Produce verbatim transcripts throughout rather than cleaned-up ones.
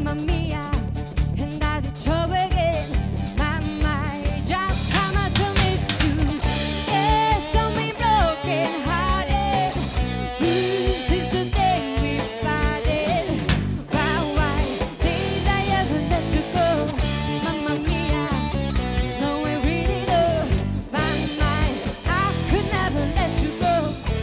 mamma mia, and as it's over again, my mind just how much I miss you. Yes, don't be broken hearted. This is the day we parted. Why, why did I ever let you go? Mamma mia, no, I really do. My mind, I could never let you go.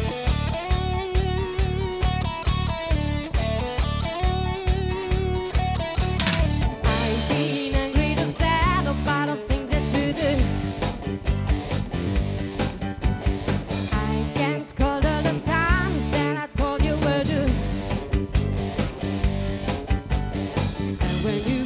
I've been angry and sad about the things that you do. I can't call all the times that I told you were do. And when you